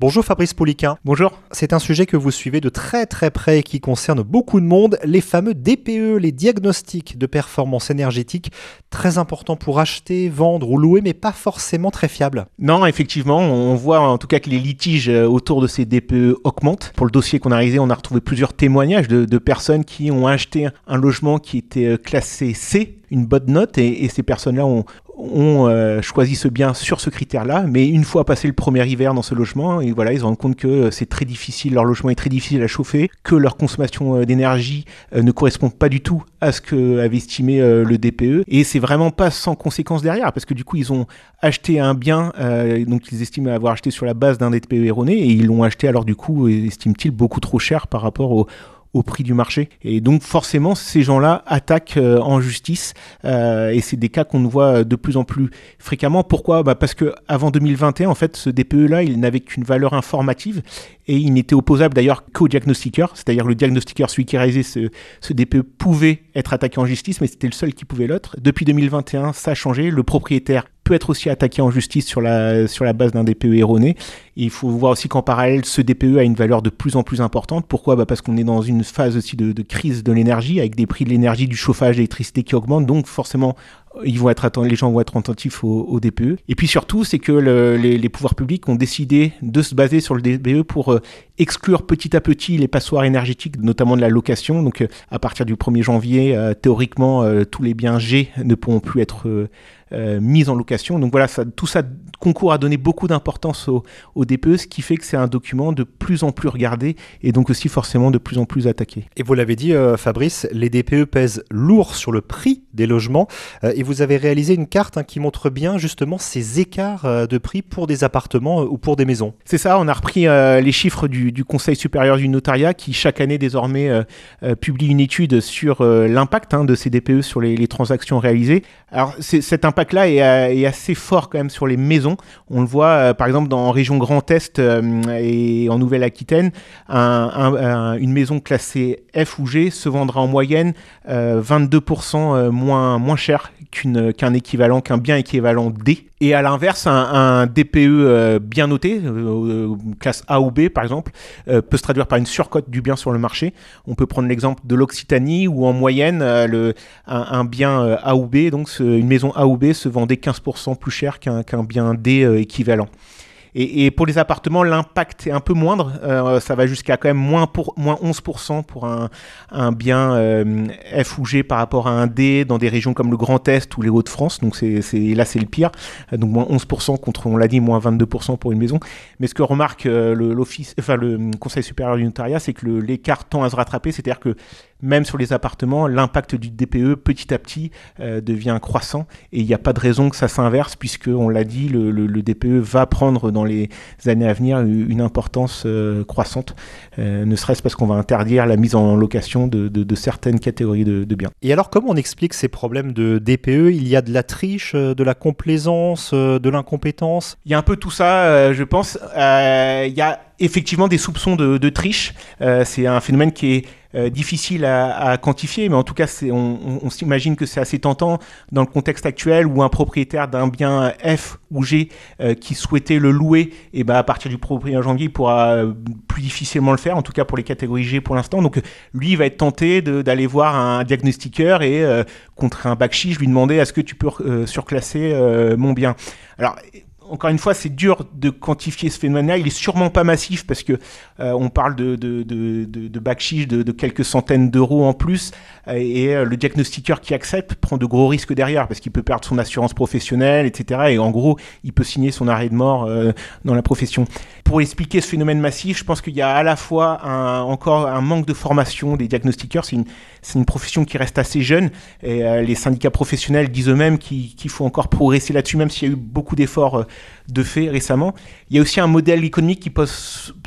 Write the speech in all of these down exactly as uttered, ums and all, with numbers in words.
Bonjour Fabrice Pouliquen. Bonjour. C'est un sujet que vous suivez de très très près et qui concerne beaucoup de monde, les fameux D P E, les diagnostics de performance énergétique, très important pour acheter, vendre ou louer, mais pas forcément très fiable. Non, effectivement, on voit en tout cas que les litiges autour de ces D P E augmentent. Pour le dossier qu'on a réalisé, on a retrouvé plusieurs témoignages de, de personnes qui ont acheté un logement qui était classé C, une bonne note, et, et ces personnes-là ont, ont euh, choisi ce bien sur ce critère-là, mais une fois passé le premier hiver dans ce logement, et voilà, ils se rendent compte que c'est très difficile, leur logement est très difficile à chauffer, que leur consommation d'énergie euh, ne correspond pas du tout à ce qu'avait estimé euh, le D P E, et c'est vraiment pas sans conséquence derrière, parce que du coup ils ont acheté un bien, euh, donc ils estiment avoir acheté sur la base d'un D P E erroné, et ils l'ont acheté alors du coup, estiment-ils, beaucoup trop cher par rapport au au prix du marché. Et donc forcément, ces gens-là attaquent euh, en justice euh, et c'est des cas qu'on voit de plus en plus fréquemment. Pourquoi ? Bah parce que avant deux mille vingt et un, en fait, ce D P E-là, il n'avait qu'une valeur informative et il n'était opposable d'ailleurs qu'au diagnostiqueur, c'est-à-dire le diagnostiqueur, celui qui réalisait ce, ce D P E, pouvait être attaqué en justice, mais c'était le seul qui pouvait l'être. Depuis deux mille vingt et un, ça a changé. Le propriétaire peut être aussi attaqué en justice sur la, sur la base d'un D P E erroné. Et il faut voir aussi qu'en parallèle, ce D P E a une valeur de plus en plus importante. Pourquoi ? Bah parce qu'on est dans une phase aussi de, de crise de l'énergie, avec des prix de l'énergie, du chauffage, de l'électricité qui augmentent. Donc forcément, ils vont être atten- les gens vont être attentifs au, au D P E. Et puis surtout, c'est que le, les, les pouvoirs publics ont décidé de se baser sur le D P E pour euh, exclure petit à petit les passoires énergétiques, notamment de la location. Donc euh, à partir du premier janvier, euh, théoriquement, euh, tous les biens G ne pourront plus être euh, Euh, mise en location. Donc voilà, ça, tout ça concourt à donner beaucoup d'importance au, au D P E, ce qui fait que c'est un document de plus en plus regardé et donc aussi forcément de plus en plus attaqué. Et vous l'avez dit euh, Fabrice, les D P E pèsent lourd sur le prix des logements euh, et vous avez réalisé une carte hein, qui montre bien justement ces écarts euh, de prix pour des appartements euh, ou pour des maisons. C'est ça, on a repris euh, les chiffres du, du Conseil supérieur du notariat qui chaque année désormais euh, euh, publie une étude sur euh, l'impact hein, de ces D P E sur les, les transactions réalisées. Alors c'est, cet impact là est, est assez fort quand même sur les maisons. On le voit euh, par exemple dans région Grand Est euh, et en Nouvelle-Aquitaine, un, un, un, une maison classée F ou G se vendra en moyenne euh, vingt-deux pour cent moins, moins cher qu'une, qu'un équivalent, qu'un bien équivalent D. Et à l'inverse, un, un D P E euh, bien noté, euh, classe A ou B par exemple, euh, peut se traduire par une surcote du bien sur le marché. On peut prendre l'exemple de l'Occitanie où en moyenne, euh, le, un, un bien euh, A ou B, donc ce, une maison A ou B se vendait quinze pour cent plus cher qu'un, qu'un bien D euh, équivalent. Et, et pour les appartements, l'impact est un peu moindre. Euh, ça va jusqu'à quand même moins, pour, moins onze pour cent pour un, un bien euh, F ou G par rapport à un D dans des régions comme le Grand Est ou les Hauts-de-France. Donc c'est, c'est, là, c'est le pire. Donc moins onze pour cent contre, on l'a dit, moins vingt-deux pour cent pour une maison. Mais ce que remarque euh, le, l'office, enfin, le Conseil supérieur du notariat, c'est que le, l'écart tend à se rattraper. C'est-à-dire que même sur les appartements, l'impact du D P E petit à petit euh, devient croissant et il n'y a pas de raison que ça s'inverse puisque, on l'a dit, le, le, le D P E va prendre dans les années à venir une importance euh, croissante, euh, ne serait-ce parce qu'on va interdire la mise en location de, de, de certaines catégories de, de biens. Et alors comment on explique ces problèmes de D P E ? Il y a de la triche, de la complaisance, de l'incompétence ? Il y a un peu tout ça, euh, je pense. Euh, il y a effectivement des soupçons de, de triche. Euh, c'est un phénomène qui est Euh, difficile à, à quantifier, mais en tout cas, c'est, on, on, on s'imagine que c'est assez tentant dans le contexte actuel où un propriétaire d'un bien F ou G euh, qui souhaitait le louer, et ben à partir du premier janvier, il pourra euh, plus difficilement le faire, en tout cas pour les catégories G pour l'instant. Donc lui, il va être tenté de, d'aller voir un diagnostiqueur et euh, contre un bakchich, lui demander est-ce que tu peux euh, surclasser euh, mon bien. Alors encore une fois, c'est dur de quantifier ce phénomène-là. Il est sûrement pas massif parce que euh, on parle de de de de, de bakchich de, de quelques centaines d'euros en plus euh, et euh, le diagnostiqueur qui accepte prend de gros risques derrière parce qu'il peut perdre son assurance professionnelle, et cetera. Et en gros, il peut signer son arrêt de mort euh, dans la profession. Pour expliquer ce phénomène massif, je pense qu'il y a à la fois un, encore un manque de formation des diagnostiqueurs. C'est une c'est une profession qui reste assez jeune et euh, les syndicats professionnels disent eux-mêmes qu'il, qu'il faut encore progresser là-dessus, même s'il y a eu beaucoup d'efforts euh, de fait récemment. Il y a aussi un modèle économique qui pose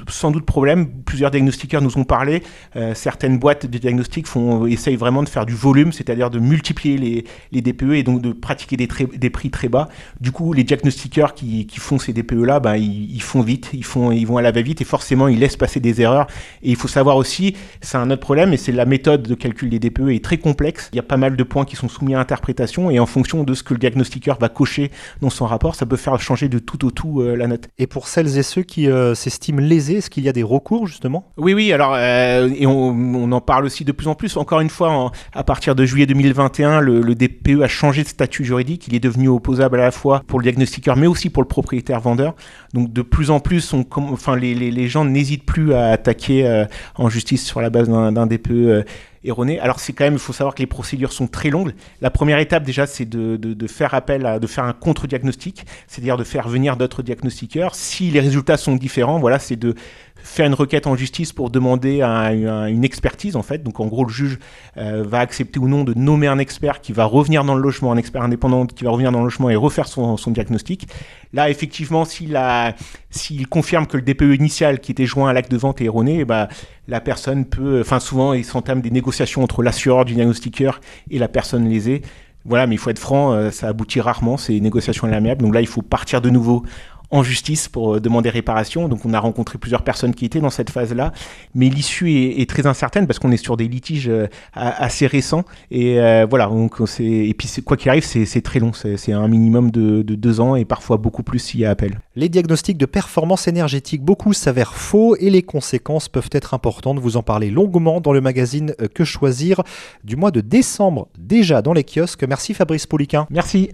sans doute problème. Plusieurs diagnostiqueurs nous ont parlé. Euh, certaines boîtes de diagnostic font, essayent vraiment de faire du volume, c'est-à-dire de multiplier les, les D P E et donc de pratiquer des, très, des prix très bas. Du coup, les diagnostiqueurs qui, qui font ces D P E-là, ben, ils, ils font vite, ils, font, ils vont à la va-vite et forcément, ils laissent passer des erreurs. Et il faut savoir aussi, c'est un autre problème, et c'est la méthode de calcul des D P E est très complexe. Il y a pas mal de points qui sont soumis à interprétation et en fonction de ce que le diagnostiqueur va cocher dans son rapport, ça peut faire changer de tout au tout euh, la note. Et pour celles et ceux qui euh, s'estiment lésés, est-ce qu'il y a des recours justement ? Oui, oui, alors, euh, et on, on en parle aussi de plus en plus. Encore une fois, en, à partir de juillet deux mille vingt et un, le, le D P E a changé de statut juridique. Il est devenu opposable à la fois pour le diagnostiqueur, mais aussi pour le propriétaire-vendeur. Donc de plus en plus, on, enfin, les, les, les gens n'hésitent plus à attaquer euh, en justice sur la base d'un, d'un D P E euh, erroné. Alors c'est quand même, il faut savoir que les procédures sont très longues. La première étape déjà, c'est de, de, de faire appel à, de faire un contre-diagnostic, c'est-à-dire de faire venir d'autres diagnostiqueurs. Si les résultats sont différents, voilà, c'est de faire une requête en justice pour demander un, un, une expertise en fait. Donc en gros, le juge euh, va accepter ou non de nommer un expert qui va revenir dans le logement, un expert indépendant qui va revenir dans le logement et refaire son, son diagnostic. Là, effectivement, s'il, a, s'il confirme que le D P E initial qui était joint à l'acte de vente est erroné, eh ben, la personne peut, enfin souvent, il s'entame des négociations entre l'assureur du diagnostiqueur et la personne lésée. Voilà, mais il faut être franc, euh, ça aboutit rarement, ces négociations à l'amiable. Donc là, il faut partir de nouveau en justice pour demander réparation. Donc on a rencontré plusieurs personnes qui étaient dans cette phase-là, mais l'issue est, est très incertaine parce qu'on est sur des litiges euh, assez récents et euh, voilà. Donc c'est, et puis c'est, quoi qu'il arrive, c'est, c'est très long. C'est, c'est un minimum de, de deux ans et parfois beaucoup plus s'il y a appel. Les diagnostics de performance énergétique, beaucoup s'avèrent faux et les conséquences peuvent être importantes. Vous en parlez longuement dans le magazine Que choisir du mois de décembre, déjà dans les kiosques. Merci Fabrice Pauliquin. Merci.